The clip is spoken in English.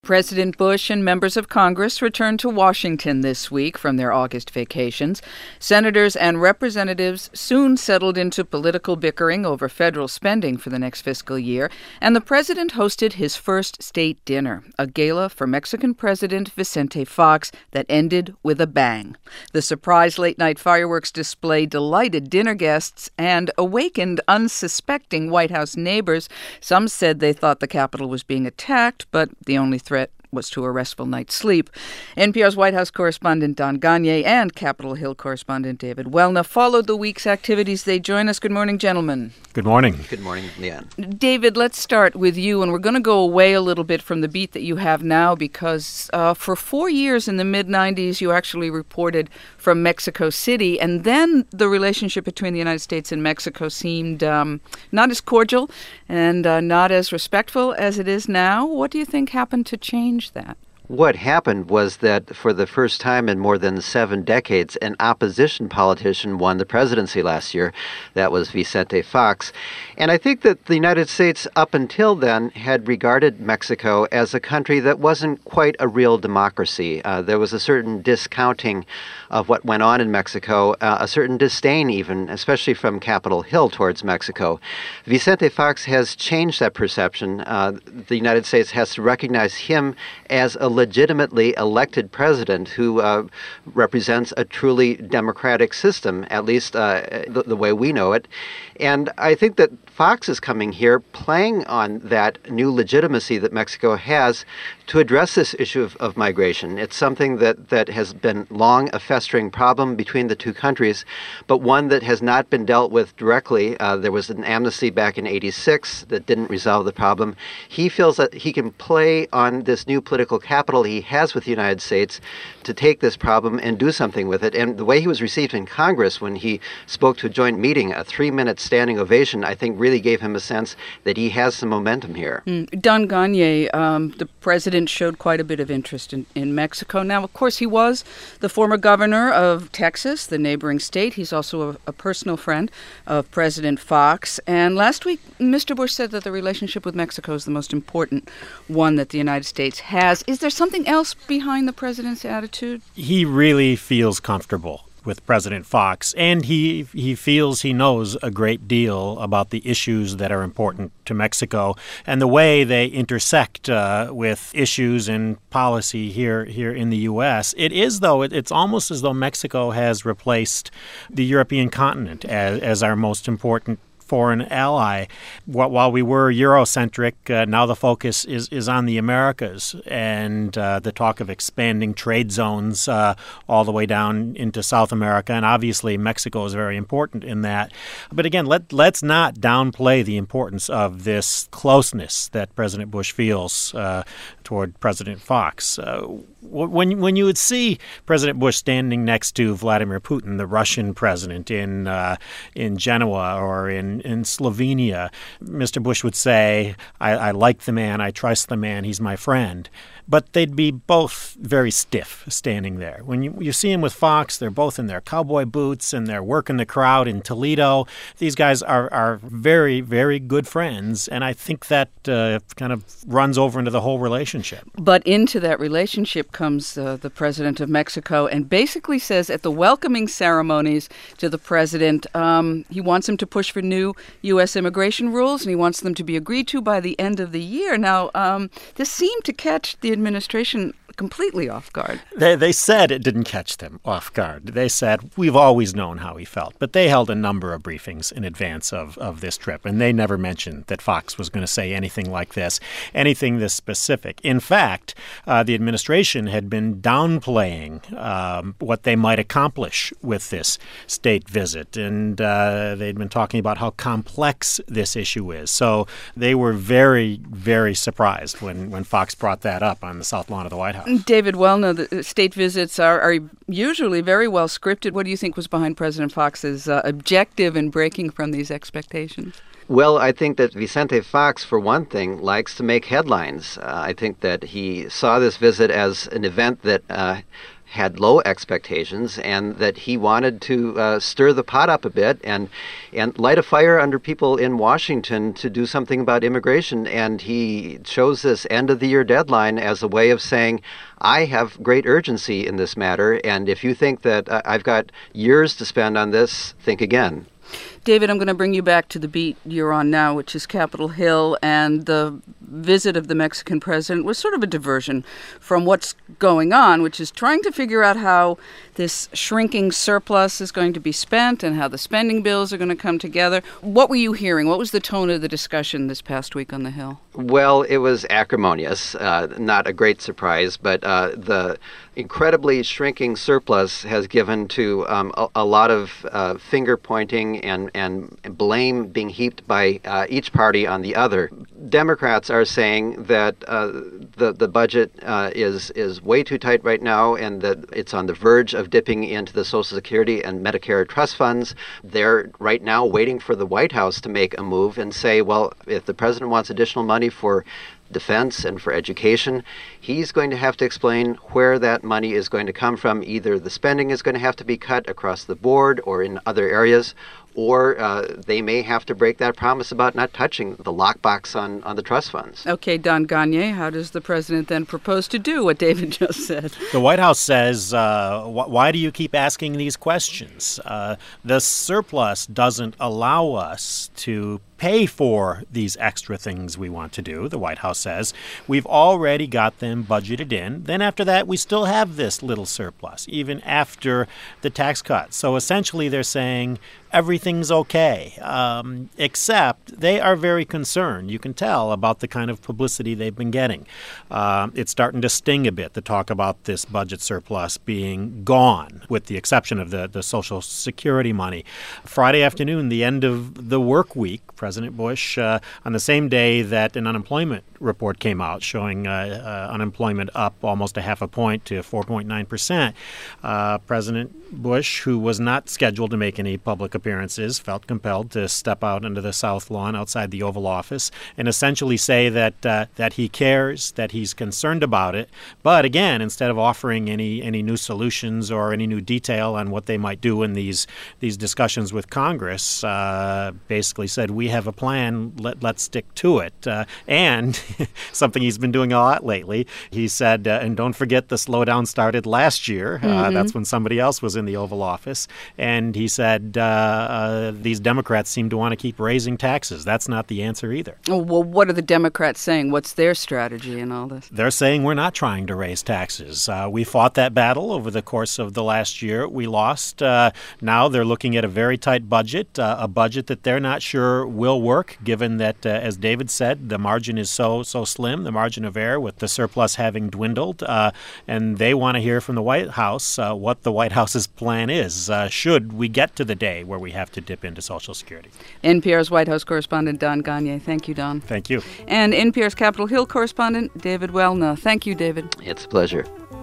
President Bush and members of Congress returned to Washington this week from their August vacations. Senators and representatives soon settled into political bickering over federal spending for the next fiscal year, and the president hosted his first state dinner, a gala for Mexican President Vicente Fox that ended with a bang. The surprise late-night fireworks display delighted dinner guests and awakened unsuspecting White House neighbors. Some said they thought the Capitol was being attacked, but the only threat was to a restful night's sleep. NPR's White House correspondent Don Gonyea and Capitol Hill correspondent David Welna followed the week's activities. They join us. Good morning, gentlemen. Good morning. Good morning, Leanne. David, let's start with you, and we're going to go away a little bit from the beat that you have now because for 4 years in the mid-'90s, you actually reported from Mexico City, and then the relationship between the United States and Mexico seemed not as cordial and not as respectful as it is now. What do you think happened to change that? What happened was that for the first time in more than 7 decades, an opposition politician won the presidency last year. That was Vicente Fox. And I think that the United States, up until then, had regarded Mexico as a country that wasn't quite a real democracy. There was a certain discounting of what went on in Mexico, a certain disdain even, especially from Capitol Hill towards Mexico. Vicente Fox has changed that perception. The United States has to recognize him as a legitimately elected president who represents a truly democratic system, at least the way we know it. And I think that Fox is coming here playing on that new legitimacy that Mexico has to address this issue of migration. It's something that has been long a festering problem between the two countries, but one that has not been dealt with directly. There was an amnesty back in '86 that didn't resolve the problem. He feels that he can play on this new political capital he has with the United States to take this problem and do something with it. And the way he was received in Congress when he spoke to a joint meeting, a 3-minute standing ovation, I think really gave him a sense that he has some momentum here. Don Gonyea, the president showed quite a bit of interest in Mexico. Now, of course, he was the former governor of Texas, the neighboring state. He's also a personal friend of President Fox. And last week, Mr. Bush said that the relationship with Mexico is the most important one that the United States has. Is there something else behind the president's attitude? He really feels comfortable with President Fox, and he feels he knows a great deal about the issues that are important to Mexico and the way they intersect with issues and policy here in the U.S. It is, though, it's almost as though Mexico has replaced the European continent as our most important foreign ally. While we were Eurocentric, now the focus is on the Americas and the talk of expanding trade zones all the way down into South America. And obviously, Mexico is very important in that. But again, let's not downplay the importance of this closeness that President Bush feels toward President Fox. When you would see President Bush standing next to Vladimir Putin, the Russian president, in Genoa or in Slovenia, Mr. Bush would say, I like the man, I trust the man, he's my friend. But they'd be both very stiff standing there. When you see him with Fox, they're both in their cowboy boots and they're working the crowd in Toledo. These guys are very, very good friends, and I think that kind of runs over into the whole relationship. But into that relationship comes the president of Mexico and basically says at the welcoming ceremonies to the president, he wants him to push for new U.S. immigration rules, and he wants them to be agreed to by the end of the year. Now, this seemed to catch the administration completely off guard. They said it didn't catch them off guard. They said, we've always known how he felt. But they held a number of briefings in advance of this trip, and they never mentioned that Fox was going to say anything like this, anything this specific. In fact, the administration had been downplaying what they might accomplish with this state visit, and they'd been talking about how complex this issue is. So they were very, very surprised when Fox brought that up on the South Lawn of the White House. David Welna, the state visits are usually very well scripted. What do you think was behind President Fox's objective in breaking from these expectations? Well, I think that Vicente Fox, for one thing, likes to make headlines. I think that he saw this visit as an event that had low expectations, and that he wanted to stir the pot up a bit and light a fire under people in Washington to do something about immigration. And he chose this end-of-the-year deadline as a way of saying, I have great urgency in this matter, and if you think that I've got years to spend on this, think again. David, I'm going to bring you back to the beat you're on now, which is Capitol Hill, and the visit of the Mexican president was sort of a diversion from what's going on, which is trying to figure out how this shrinking surplus is going to be spent and how the spending bills are going to come together. What were you hearing? What was the tone of the discussion this past week on the Hill? Well, it was acrimonious, not a great surprise, but the incredibly shrinking surplus has given to a lot of finger-pointing and blame being heaped by each party on the other. Democrats are saying that the budget is way too tight right now and that it's on the verge of dipping into the Social Security and Medicare trust funds. They're right now waiting for the White House to make a move and say, well, if the president wants additional money for defense and for education, he's going to have to explain where that money is going to come from. Either the spending is going to have to be cut across the board or in other areas, or they may have to break that promise about not touching the lockbox on the trust funds. Okay, Don Gagné, how does the president then propose to do what David just said? The White House says, why do you keep asking these questions? The surplus doesn't allow us to pay for these extra things we want to do, the White House says. We've already got them budgeted in. Then after that, we still have this little surplus, even after the tax cut. So essentially they're saying everything's okay, except they are very concerned, you can tell, about the kind of publicity they've been getting. It's starting to sting a bit to talk about this budget surplus being gone, with the exception of the Social Security money. Friday afternoon, the end of the work week, President Bush, on the same day that an unemployment report came out showing unemployment up almost a half a point to 4.9%, President Bush, who was not scheduled to make any public appearances, felt compelled to step out into the South Lawn outside the Oval Office and essentially say that he cares, that he's concerned about it. But again, instead of offering any new solutions or any new detail on what they might do in these discussions with Congress, basically said, we have a plan, let's stick to it. And something he's been doing a lot lately, he said, and don't forget the slowdown started last year. That's when somebody else was in the Oval Office. And he said, these Democrats seem to want to keep raising taxes. That's not the answer either. Well, what are the Democrats saying? What's their strategy in all this? They're saying we're not trying to raise taxes. We fought that battle over the course of the last year. We lost. Now they're looking at a very tight budget, a budget that they're not sure will work, given that, as David said, the margin is so slim, the margin of error, with the surplus having dwindled. And they want to hear from the White House what the White House's plan is, should we get to the day where we have to dip into Social Security. NPR's White House correspondent Don Gagné. Thank you, Don. Thank you. And NPR's Capitol Hill correspondent David Welna. Thank you, David. It's a pleasure.